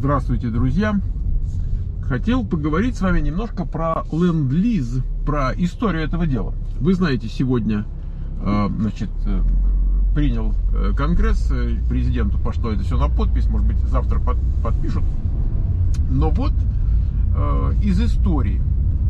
Здравствуйте, друзья! Хотел поговорить с вами немножко про ленд-лиз, про историю этого дела. Вы знаете, сегодня принял Конгресс, президенту пошло это все на подпись, может быть, завтра подпишут. Но вот из истории,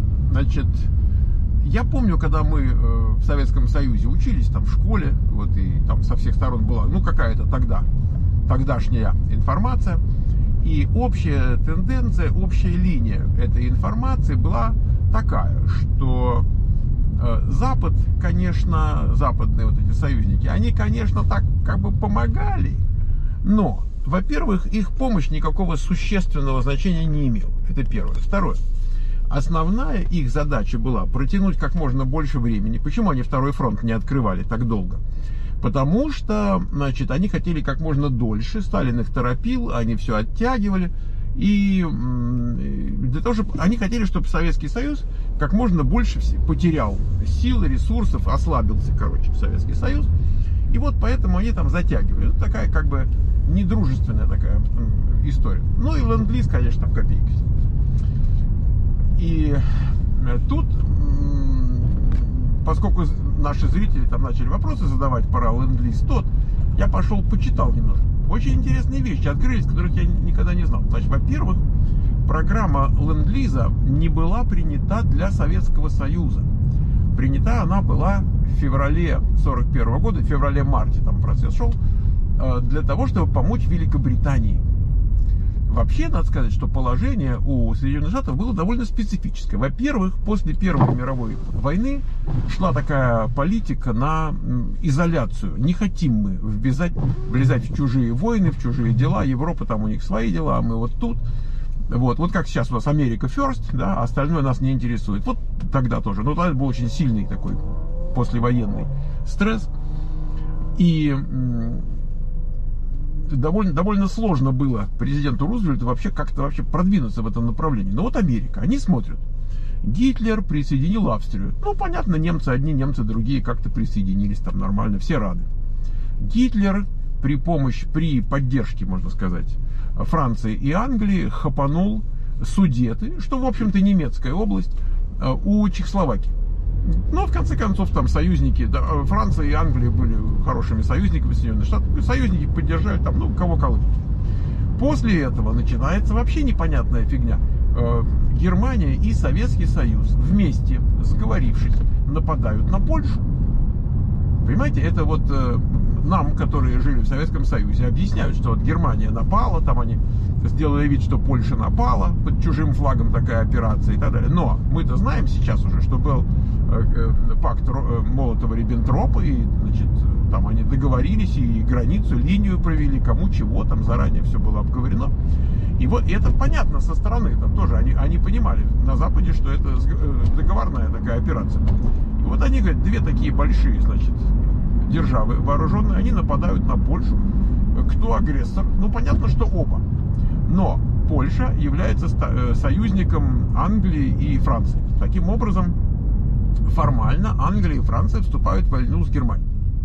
я помню, когда мы в Советском Союзе учились, там в школе, вот и там со всех сторон была, какая-то тогдашняя информация, и общая тенденция, общая линия этой информации была такая, что Запад, конечно, западные вот эти союзники, они, конечно, так как бы помогали, но, во-первых, их помощь никакого существенного значения не имела. Это первое. Второе. Основная их задача была протянуть как можно больше времени. Почему они второй фронт не открывали так долго? Потому что, они хотели как можно дольше, Сталин их торопил, они все оттягивали. И для того, чтобы они хотели, чтобы Советский Союз как можно больше потерял сил, ресурсов, ослабился, Советский Союз. И вот поэтому они там затягивали. Это такая как бы недружественная такая история. Ну и ленд-лиз, конечно, в копейки. И тут, поскольку наши зрители там начали вопросы задавать про ленд-лиз, я пошел почитал немножко. Очень интересные вещи открылись, которых я никогда не знал. Во-первых, программа ленд-лиза не была принята для Советского Союза. Принята она была в феврале 1941 года, в феврале-марте там процесс шел, для того, чтобы помочь Великобритании. Вообще, надо сказать, что положение у Соединенных Штатов было довольно специфическое. Во-первых, после Первой мировой войны шла такая политика на изоляцию. Не хотим мы влезать в чужие войны, в чужие дела. Европа, там у них свои дела, а мы вот тут. Вот как сейчас у нас Америка first, да, а остальное нас не интересует. Вот тогда тоже. Но тогда был очень сильный такой послевоенный стресс. И довольно сложно было президенту Рузвельту как-то продвинуться в этом направлении. Но вот Америка, они смотрят. Гитлер присоединил Австрию. Понятно, немцы одни, немцы другие как-то присоединились, там нормально, все рады. Гитлер при поддержке, можно сказать, Франции и Англии хапанул Судеты, что, в общем-то, немецкая область, у Чехословакии. Но, в конце концов, там союзники, Франция и Англия были хорошими союзниками Соединенных Штатов, союзники поддержали там, кого колоть. После этого начинается вообще непонятная фигня. Германия и Советский Союз вместе, сговорившись, нападают на Польшу. Понимаете, это вот нам, которые жили в Советском Союзе, объясняют, что вот Германия напала, там они сделали вид, что Польша напала, под чужим флагом такая операция и так далее. Но мы-то знаем сейчас уже, что был пакт Молотова-Риббентропа, и, там они договорились и границу, линию провели, кому чего, там заранее все было обговорено. И вот это понятно со стороны, там тоже они понимали на Западе, что это договорная такая операция. И вот они говорят, две такие большие, державы вооруженные, они нападают на Польшу. Кто агрессор? Понятно, что оба. Но Польша является союзником Англии и Франции. Таким образом, формально Англия и Франция вступают в войну с Германией.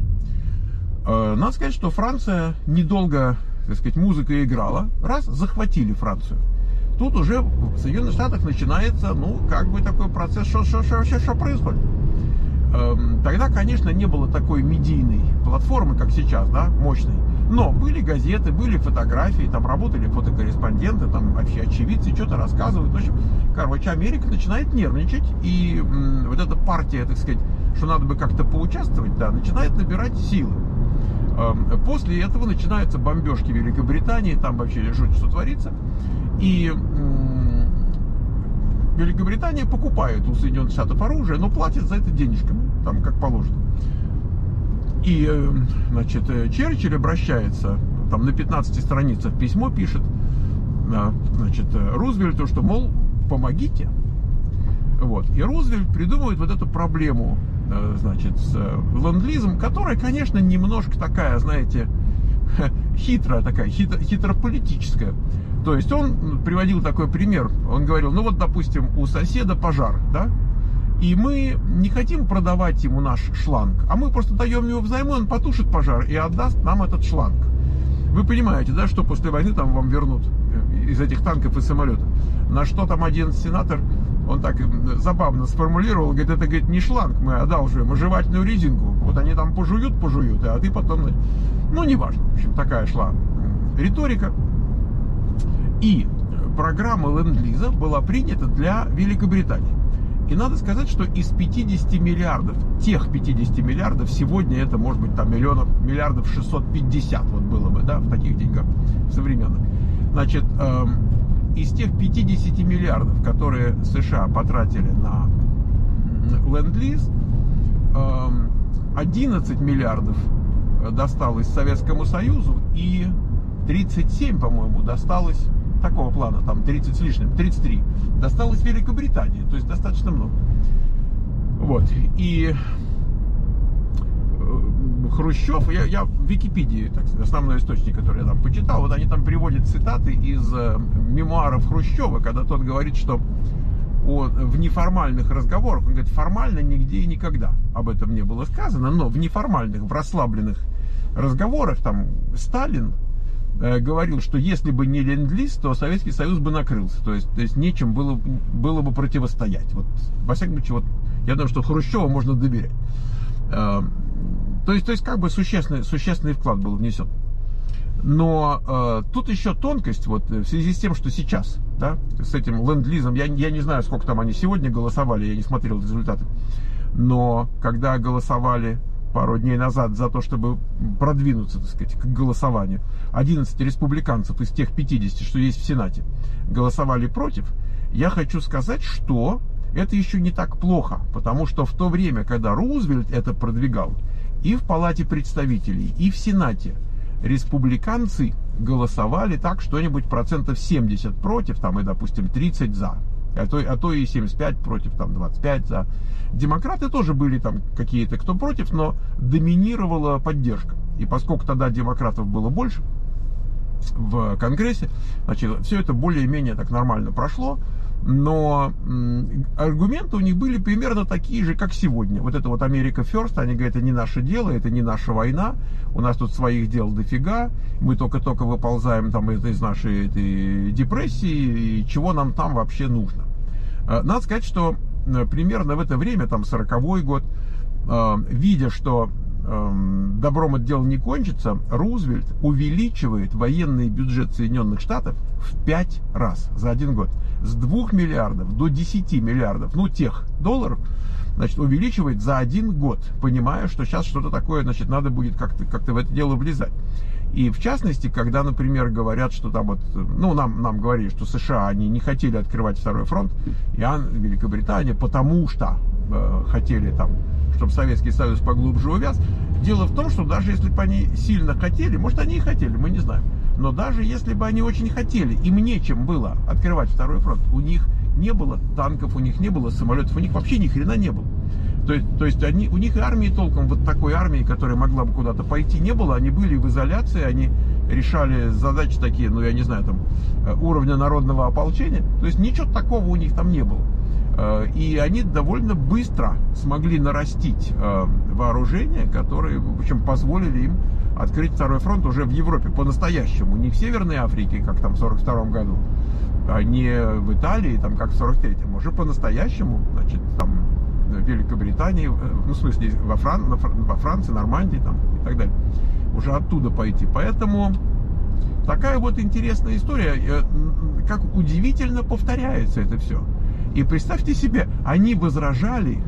Надо сказать, что Франция недолго, музыка играла, раз захватили Францию. Тут уже в Соединенных Штатах начинается, такой процесс, что происходит. Тогда, конечно, не было такой медийной платформы, как сейчас, да, мощной. Но были газеты, были фотографии, там работали фотокорреспонденты, там вообще очевидцы что-то рассказывают. В общем, Америка начинает нервничать, и вот эта партия, что надо бы как-то поучаствовать, да, начинает набирать силы. После этого начинаются бомбежки Великобритании, там вообще жуть, что творится. И Великобритания покупает у Соединенных Штатов оружие, но платит за это денежками, там как положено. И, Черчилль обращается, там на 15 страницах письмо пишет, Рузвельту, что, мол, помогите. Вот. И Рузвельт придумывает вот эту проблему, с ленд-лизом, которая, конечно, немножко такая, хитрополитическая. То есть он приводил такой пример, он говорил, допустим, у соседа пожар, да, и мы не хотим продавать ему наш шланг, а мы просто даем его взаймы, он потушит пожар и отдаст нам этот шланг. Вы понимаете, да, что после войны там вам вернут из этих танков и самолетов. На что там один сенатор, он так забавно сформулировал, говорит, это, говорит, не шланг мы одалживаем, а жевательную резинку. Вот они там пожуют, а ты потом... Ну, неважно. В общем, такая шла риторика. И программа Ленд-Лиза была принята для Великобритании. И надо сказать, что из 50 миллиардов, тех 50 миллиардов, сегодня это может быть там миллиардов 650 вот было бы, да, в таких деньгах современных. Значит, из тех 50 миллиардов, которые США потратили на Ленд-Лиз, 11 миллиардов досталось Советскому Союзу и 37, по-моему, досталось такого плана, там 30 с лишним, 33 досталось Великобритании, то есть достаточно много. Вот, и Хрущев, я в Википедии, так сказать, основной источник, который я там почитал, вот они там приводят цитаты из мемуаров Хрущева, когда тот говорит, что в неформальных разговорах, он говорит, формально нигде и никогда об этом не было сказано, но в неформальных, в расслабленных разговорах там Сталин говорил, что если бы не Ленд-Лиз, то Советский Союз бы накрылся. То есть нечем было бы противостоять. Вот, во всяком случае, вот, я думаю, что Хрущеву можно доверять. То есть как бы существенный вклад был внесен. Но тут еще тонкость, вот, в связи с тем, что сейчас, да, с этим Ленд-Лизом, я не знаю, сколько там они сегодня голосовали, я не смотрел результаты, но когда голосовали пару дней назад за то, чтобы продвинуться, так сказать, к голосованию, 11 республиканцев из тех 50, что есть в Сенате, голосовали против, я хочу сказать, что это еще не так плохо, потому что в то время, когда Рузвельт это продвигал, и в Палате представителей, и в Сенате республиканцы голосовали так, что-нибудь процентов 70 против, там, и, допустим, 30 за. А то и 75 против, там 25 за. Демократы тоже были там какие-то, кто против, но доминировала поддержка. И поскольку тогда демократов было больше в Конгрессе, значит, все это более-менее так нормально прошло, но аргументы у них были примерно такие же, как сегодня. Вот это вот Америка First, они говорят, это не наше дело, это не наша война, у нас тут своих дел дофига, мы только-только выползаем там из нашей этой депрессии, и чего нам там вообще нужно. Надо сказать, что примерно в это время, там 40-й год, видя, что добром это дело не кончится, Рузвельт увеличивает военный бюджет Соединенных Штатов в 5 раз за один год. С 2 миллиардов до 10 миллиардов, ну, тех долларов, значит, увеличивает за один год, понимая, что сейчас что-то такое, значит, надо будет как-то в это дело влезать. И в частности, когда, например, говорят, что там вот, ну, нам говорили, что США, они не хотели открывать второй фронт, и Великобритания, потому что хотели там, чтобы Советский Союз поглубже увяз. Дело в том, что даже если бы они сильно хотели, может, они и хотели, мы не знаем, но даже если бы они очень хотели, им нечем было открывать второй фронт, у них не было танков, у них не было самолетов, у них вообще ни хрена не было. То есть у них и армии толком, вот такой армии, которая могла бы куда-то пойти, не было. Они были в изоляции, они решали задачи такие, ну, я не знаю, там, уровня народного ополчения. То есть ничего такого у них там не было. И они довольно быстро смогли нарастить вооружение, которые, в общем, позволили им открыть второй фронт уже в Европе по-настоящему. Не в Северной Африке, как там в 1942 году, а не в Италии, там, как в 1943-м. Уже по-настоящему, значит, там, в Великобритании, ну, в смысле, во Франции, Нормандии там, и так далее. Уже оттуда пойти. Поэтому такая вот интересная история, как удивительно повторяется это все. И представьте себе, они возражали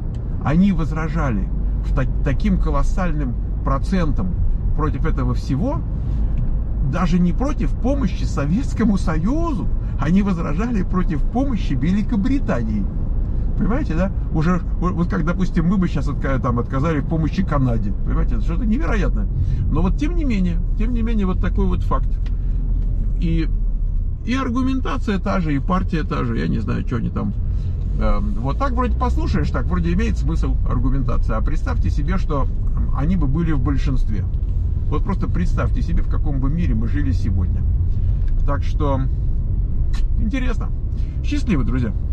таким колоссальным процентом против этого всего, даже не против помощи Советскому Союзу, они возражали против помощи Великобритании. Понимаете, да? Уже, вот как, допустим, мы бы сейчас там отказали в помощи Канаде. Понимаете, это что-то невероятное. Но вот тем не менее, вот такой вот факт. И аргументация та же, и партия та же, я не знаю, что они там. Вот так вроде послушаешь, так вроде имеет смысл аргументация. А представьте себе, что они бы были в большинстве. Вот просто представьте себе, в каком бы мире мы жили сегодня. Так что интересно. Счастливо, друзья.